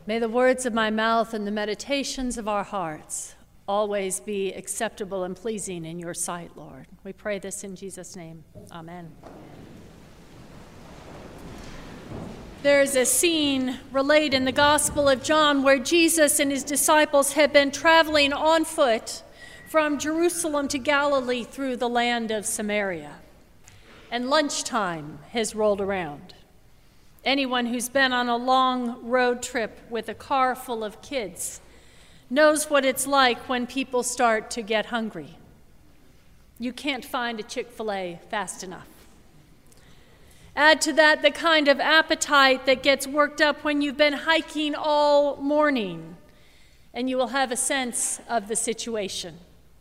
May the words of my mouth and the meditations of our hearts always be acceptable and pleasing in your sight, Lord. We pray this in Jesus' name. Amen. There's a scene related in the Gospel of John where Jesus and his disciples have been traveling on foot from Jerusalem to Galilee through the land of Samaria. And lunchtime has rolled around. Anyone who's been on a long road trip with a car full of kids knows what it's like when people start to get hungry. You can't find a Chick-fil-A fast enough. Add to that the kind of appetite that gets worked up when you've been hiking all morning, and you will have a sense of the situation.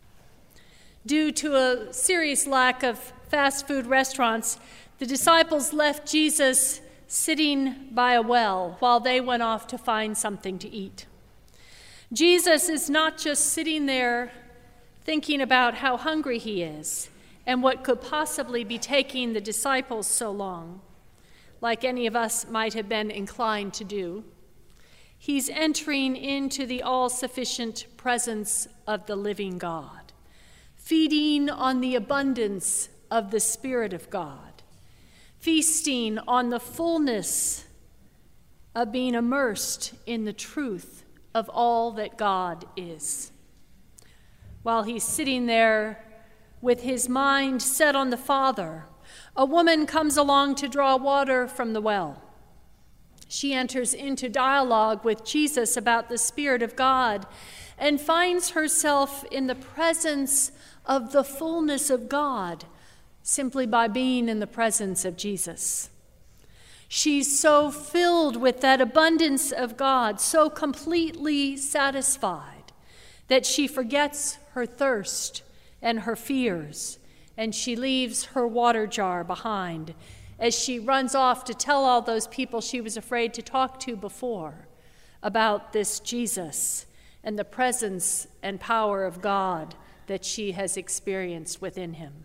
Due to a serious lack of fast food restaurants, the disciples left Jesus sitting by a well while they went off to find something to eat. Jesus is not just sitting there thinking about how hungry he is and what could possibly be taking the disciples so long, like any of us might have been inclined to do. He's entering into the all-sufficient presence of the living God, feeding on the abundance of the Spirit of God, feasting on the fullness of being immersed in the truth of all that God is. While he's sitting there with his mind set on the Father, a woman comes along to draw water from the well. She enters into dialogue with Jesus about the Spirit of God and finds herself in the presence of the fullness of God simply by being in the presence of Jesus. She's so filled with that abundance of God, so completely satisfied, that she forgets her thirst and her fears, and she leaves her water jar behind as she runs off to tell all those people she was afraid to talk to before about this Jesus and the presence and power of God that she has experienced within him.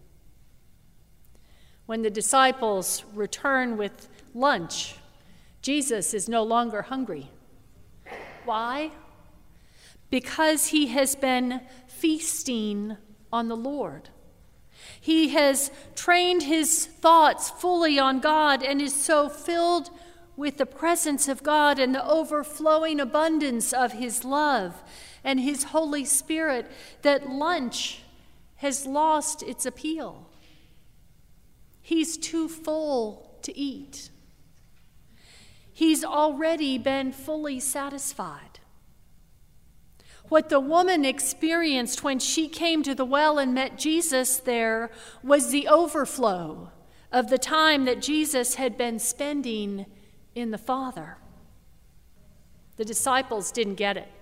When the disciples return with lunch, Jesus is no longer hungry. Why? Because he has been feasting on the Lord. He has trained his thoughts fully on God and is so filled with the presence of God and the overflowing abundance of his love and his Holy Spirit that lunch has lost its appeal. He's too full to eat. He's already been fully satisfied. What the woman experienced when she came to the well and met Jesus there was the overflow of the time that Jesus had been spending in the Father. The disciples didn't get it.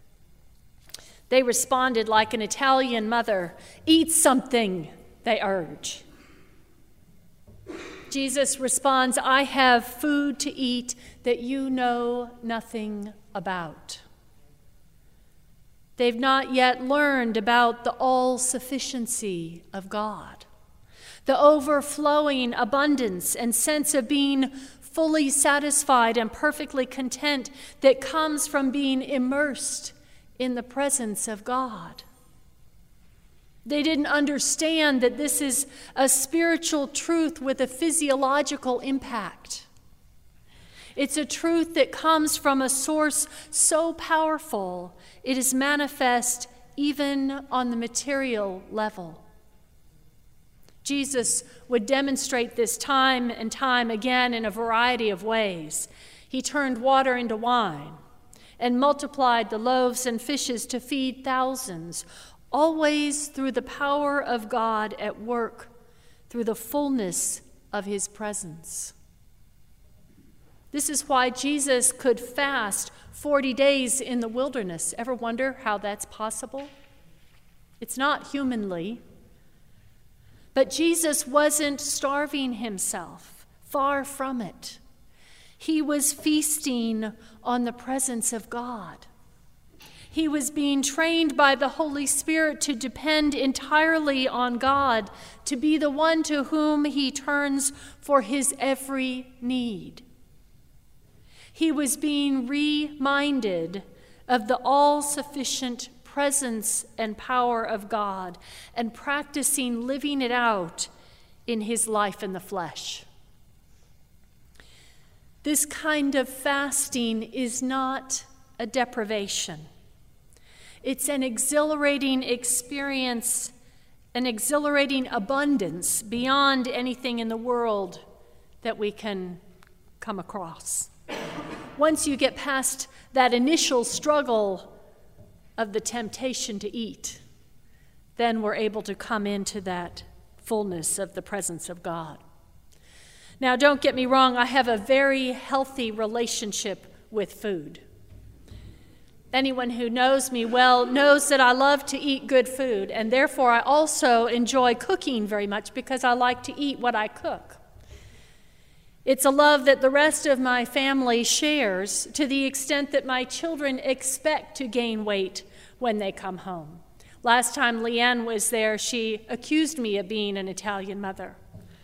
They responded like an Italian mother. "Eat something," they urge. Jesus responds, "I have food to eat that you know nothing about." They've not yet learned about the all-sufficiency of God, the overflowing abundance and sense of being fully satisfied and perfectly content that comes from being immersed in the presence of God. They didn't understand that this is a spiritual truth with a physiological impact. It's a truth that comes from a source so powerful it is manifest even on the material level. Jesus would demonstrate this time and time again in a variety of ways. He turned water into wine and multiplied the loaves and fishes to feed thousands, always through the power of God at work, through the fullness of his presence. This is why Jesus could fast 40 days in the wilderness. Ever wonder how that's possible? It's not humanly. But Jesus wasn't starving himself, far from it. He was feasting on the presence of God. He was being trained by the Holy Spirit to depend entirely on God, to be the one to whom he turns for his every need. He was being reminded of the all-sufficient presence and power of God and practicing living it out in his life in the flesh. This kind of fasting is not a deprivation. It's an exhilarating experience, an exhilarating abundance beyond anything in the world that we can come across. Once you get past that initial struggle of the temptation to eat, then we're able to come into that fullness of the presence of God. Now, don't get me wrong, I have a very healthy relationship with food. Anyone who knows me well knows that I love to eat good food, and therefore I also enjoy cooking very much because I like to eat what I cook. It's a love that the rest of my family shares to the extent that my children expect to gain weight when they come home. Last time Leanne was there, she accused me of being an Italian mother.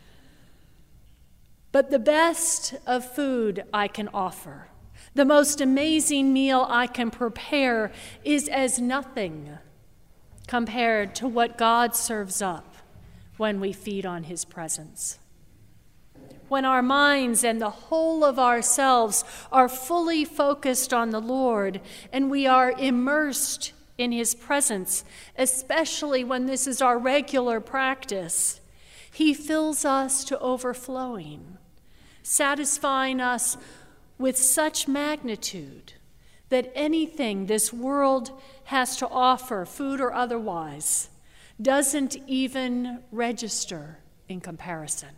But the best of food I can offer, the most amazing meal I can prepare, is as nothing compared to what God serves up when we feed on his presence. When our minds and the whole of ourselves are fully focused on the Lord and we are immersed in his presence, especially when this is our regular practice, he fills us to overflowing, satisfying us with such magnitude that anything this world has to offer, food or otherwise, doesn't even register in comparison.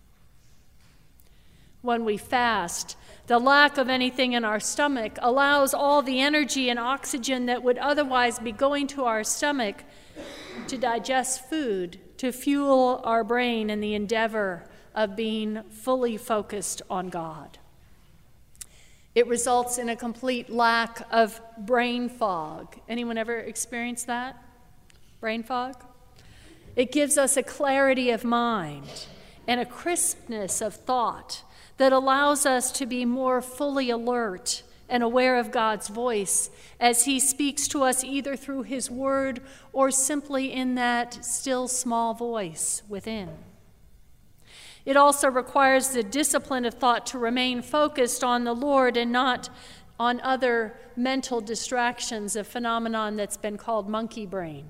When we fast, the lack of anything in our stomach allows all the energy and oxygen that would otherwise be going to our stomach to digest food, to fuel our brain in the endeavor of being fully focused on God. It results in a complete lack of brain fog. Anyone ever experienced that? Brain fog? It gives us a clarity of mind and a crispness of thought that allows us to be more fully alert and aware of God's voice as he speaks to us either through his word or simply in that still small voice within. It also requires the discipline of thought to remain focused on the Lord and not on other mental distractions, a phenomenon that's been called monkey brain.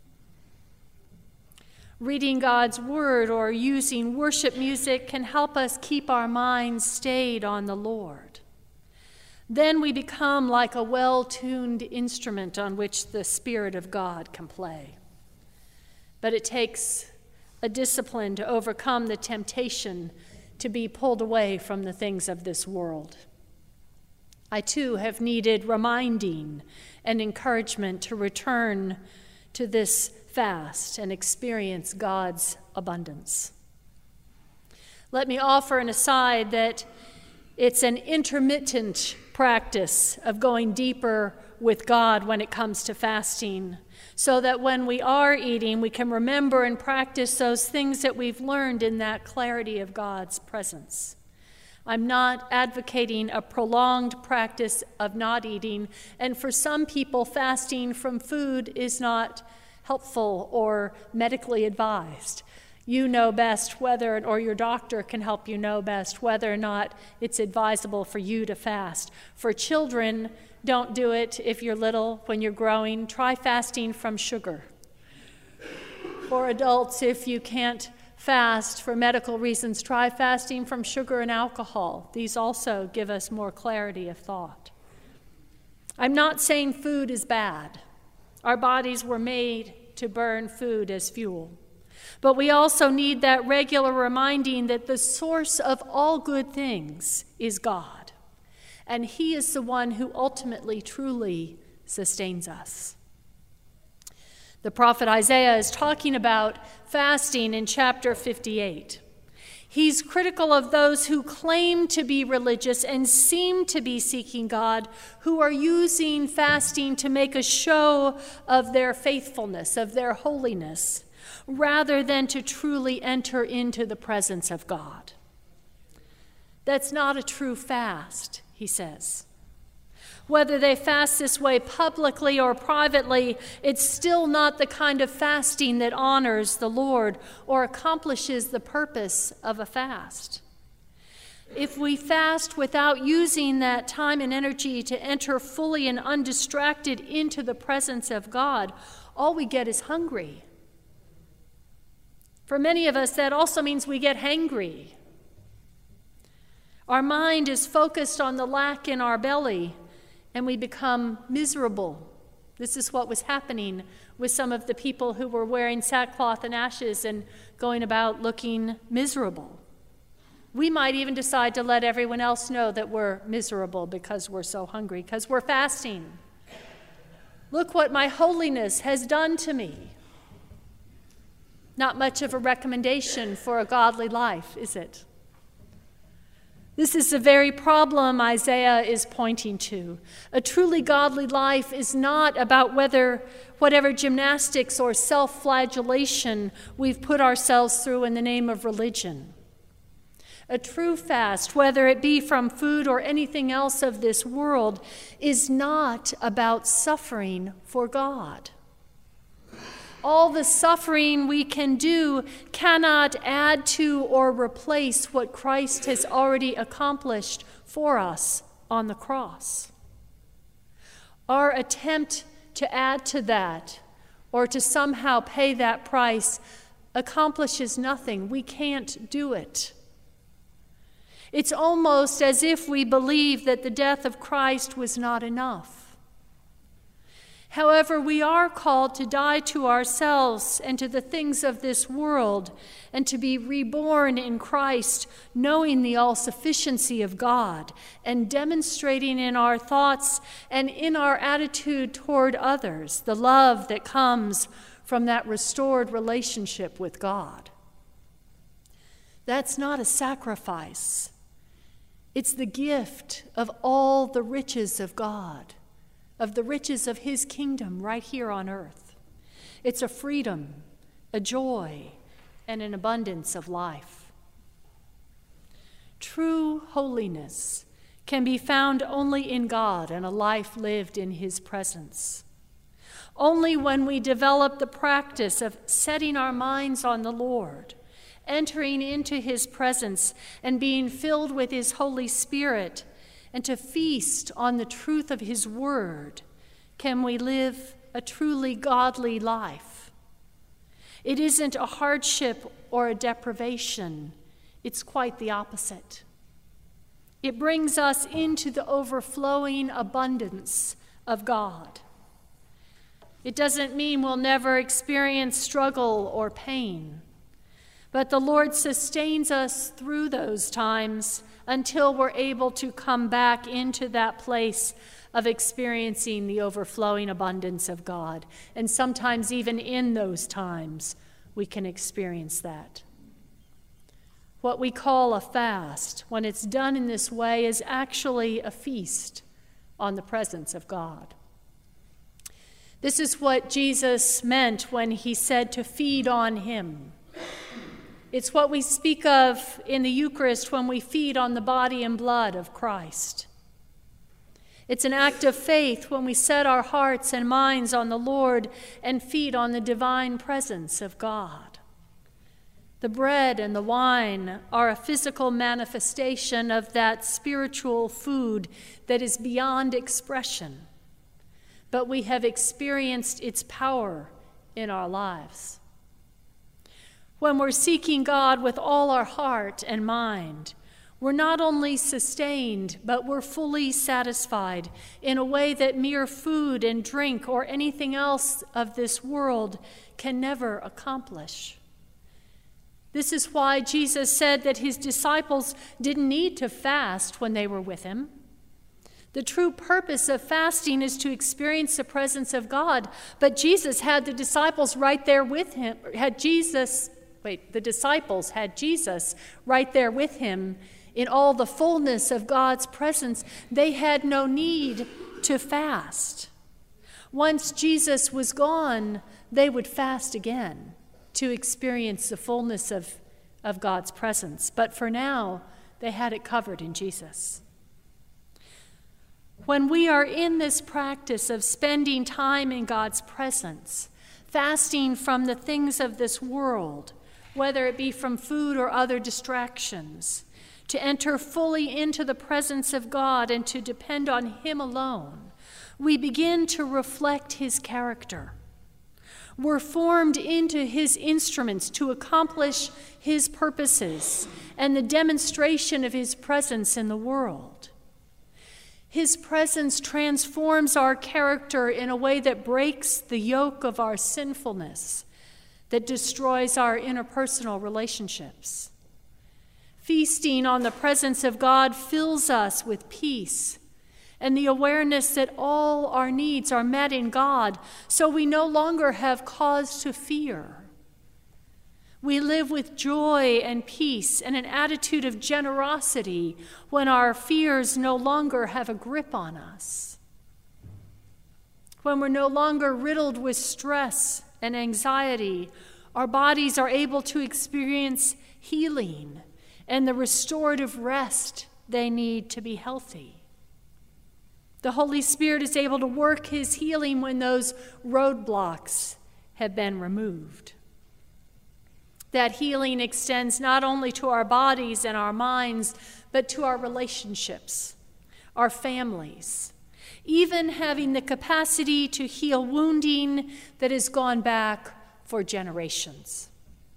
Reading God's word or using worship music can help us keep our minds stayed on the Lord. Then we become like a well-tuned instrument on which the Spirit of God can play. But it takes a discipline to overcome the temptation to be pulled away from the things of this world. I too have needed reminding and encouragement to return to this fast and experience God's abundance. Let me offer an aside that it's an intermittent practice of going deeper with God when it comes to fasting, so that when we are eating, we can remember and practice those things that we've learned in that clarity of God's presence. I'm not advocating a prolonged practice of not eating, and for some people, fasting from food is not helpful or medically advised. You know best whether, or your doctor can help you know best whether or not it's advisable for you to fast. For children, don't do it if you're little. When you're growing, try fasting from sugar. For adults, if you can't fast for medical reasons, try fasting from sugar and alcohol. These also give us more clarity of thought. I'm not saying food is bad. Our bodies were made to burn food as fuel. But we also need that regular reminding that the source of all good things is God, and he is the one who ultimately, truly sustains us. The prophet Isaiah is talking about fasting in chapter 58. He's critical of those who claim to be religious and seem to be seeking God, who are using fasting to make a show of their faithfulness, of their holiness, rather than to truly enter into the presence of God. That's not a true fast, he says. Whether they fast this way publicly or privately, it's still not the kind of fasting that honors the Lord or accomplishes the purpose of a fast. If we fast without using that time and energy to enter fully and undistracted into the presence of God, all we get is hungry. For many of us, that also means we get hangry. Our mind is focused on the lack in our belly, and we become miserable. This is what was happening with some of the people who were wearing sackcloth and ashes and going about looking miserable. We might even decide to let everyone else know that we're miserable because we're so hungry, because we're fasting. Look what my holiness has done to me. Not much of a recommendation for a godly life, is it? This is the very problem Isaiah is pointing to. A truly godly life is not about whatever gymnastics or self-flagellation we've put ourselves through in the name of religion. A true fast, whether it be from food or anything else of this world, is not about suffering for God. All the suffering we can do cannot add to or replace what Christ has already accomplished for us on the cross. Our attempt to add to that or to somehow pay that price accomplishes nothing. We can't do it. It's almost as if we believe that the death of Christ was not enough. However, we are called to die to ourselves and to the things of this world and to be reborn in Christ, knowing the all-sufficiency of God and demonstrating in our thoughts and in our attitude toward others the love that comes from that restored relationship with God. That's not a sacrifice. It's the gift of all the riches of God, of the riches of his kingdom right here on earth. It's a freedom, a joy, and an abundance of life. True holiness can be found only in God and a life lived in his presence. Only when we develop the practice of setting our minds on the Lord, entering into his presence and being filled with his Holy Spirit, and to feast on the truth of his word, can we live a truly godly life. It isn't a hardship or a deprivation. It's quite the opposite. It brings us into the overflowing abundance of God. It doesn't mean we'll never experience struggle or pain, but the Lord sustains us through those times until we're able to come back into that place of experiencing the overflowing abundance of God. And sometimes even in those times, we can experience that. What we call a fast, when it's done in this way, is actually a feast on the presence of God. This is what Jesus meant when he said to feed on him. It's what we speak of in the Eucharist when we feed on the body and blood of Christ. It's an act of faith when we set our hearts and minds on the Lord and feed on the divine presence of God. The bread and the wine are a physical manifestation of that spiritual food that is beyond expression, but we have experienced its power in our lives. When we're seeking God with all our heart and mind, we're not only sustained, but we're fully satisfied in a way that mere food and drink or anything else of this world can never accomplish. This is why Jesus said that his disciples didn't need to fast when they were with him. The true purpose of fasting is to experience the presence of God, but Jesus had the disciples right there with him, the disciples had Jesus right there with him in all the fullness of God's presence. They had no need to fast. Once Jesus was gone, they would fast again to experience the fullness of God's presence. But for now, they had it covered in Jesus. When we are in this practice of spending time in God's presence, fasting from the things of this world, whether it be from food or other distractions, to enter fully into the presence of God and to depend on Him alone, we begin to reflect His character. We're formed into His instruments to accomplish His purposes and the demonstration of His presence in the world. His presence transforms our character in a way that breaks the yoke of our sinfulness, that destroys our interpersonal relationships. Feasting on the presence of God fills us with peace and the awareness that all our needs are met in God, so we no longer have cause to fear. We live with joy and peace and an attitude of generosity when our fears no longer have a grip on us. When we're no longer riddled with stress and anxiety, our bodies are able to experience healing and the restorative rest they need to be healthy. The Holy Spirit is able to work His healing when those roadblocks have been removed. That healing extends not only to our bodies and our minds, but to our relationships, our families, even having the capacity to heal wounding that has gone back for generations.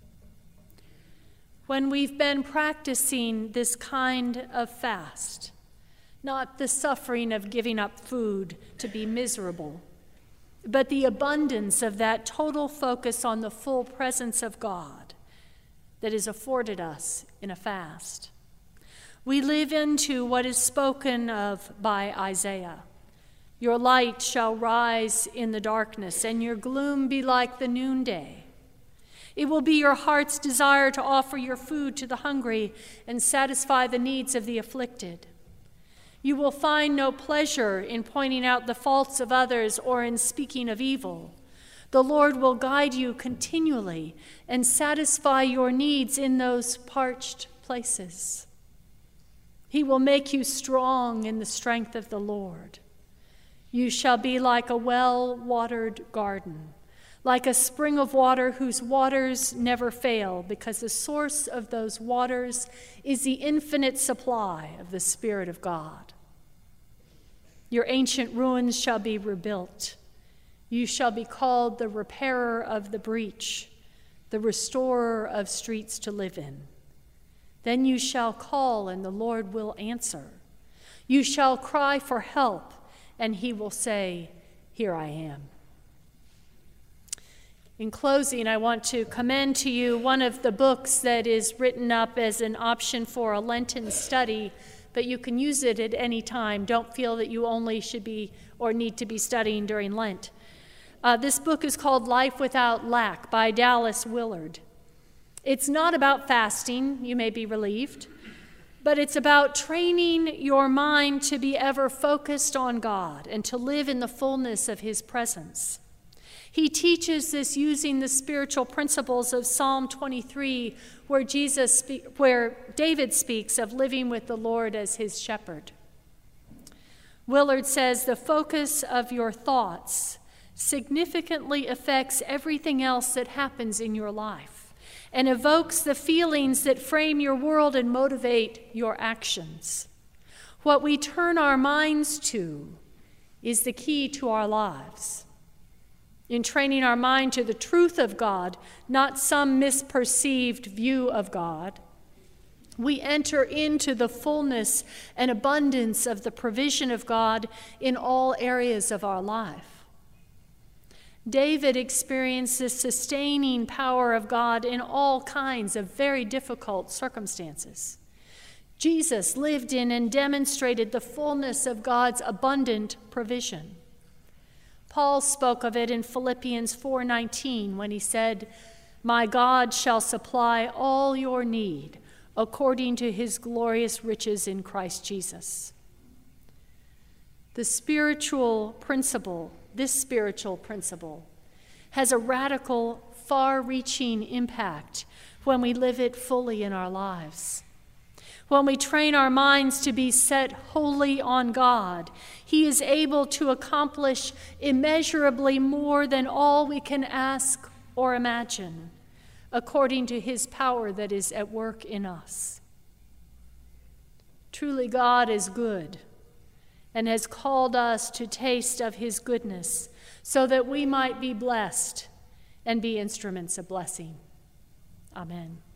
When we've been practicing this kind of fast, not the suffering of giving up food to be miserable, but the abundance of that total focus on the full presence of God that is afforded us in a fast. We live into what is spoken of by Isaiah. Your light shall rise in the darkness, and your gloom be like the noonday. It will be your heart's desire to offer your food to the hungry and satisfy the needs of the afflicted. You will find no pleasure in pointing out the faults of others or in speaking of evil. The Lord will guide you continually and satisfy your needs in those parched places. He will make you strong in the strength of the Lord. You shall be like a well-watered garden, like a spring of water whose waters never fail, because the source of those waters is the infinite supply of the Spirit of God. Your ancient ruins shall be rebuilt. You shall be called the repairer of the breach, the restorer of streets to live in. Then you shall call, and the Lord will answer. You shall cry for help, and He will say, Here I am. In closing, I want to commend to you one of the books that is written up as an option for a Lenten study, but you can use it at any time. Don't feel that you only should be or need to be studying during Lent. This book is called Life Without Lack by Dallas Willard. It's not about fasting, you may be relieved, but it's about training your mind to be ever focused on God and to live in the fullness of His presence. He teaches this using the spiritual principles of Psalm 23, where David speaks of living with the Lord as his shepherd. Willard says, the focus of your thoughts significantly affects everything else that happens in your life and evokes the feelings that frame your world and motivate your actions. What we turn our minds to is the key to our lives. In training our mind to the truth of God, not some misperceived view of God, we enter into the fullness and abundance of the provision of God in all areas of our life. David experienced the sustaining power of God in all kinds of very difficult circumstances. Jesus lived in and demonstrated the fullness of God's abundant provision. Paul spoke of it in Philippians 4:19 when he said, "My God shall supply all your need according to his glorious riches in Christ Jesus." This spiritual principle has a radical, far-reaching impact when we live it fully in our lives. When we train our minds to be set wholly on God, He is able to accomplish immeasurably more than all we can ask or imagine, according to His power that is at work in us. Truly, God is good and has called us to taste of His goodness so that we might be blessed and be instruments of blessing. Amen.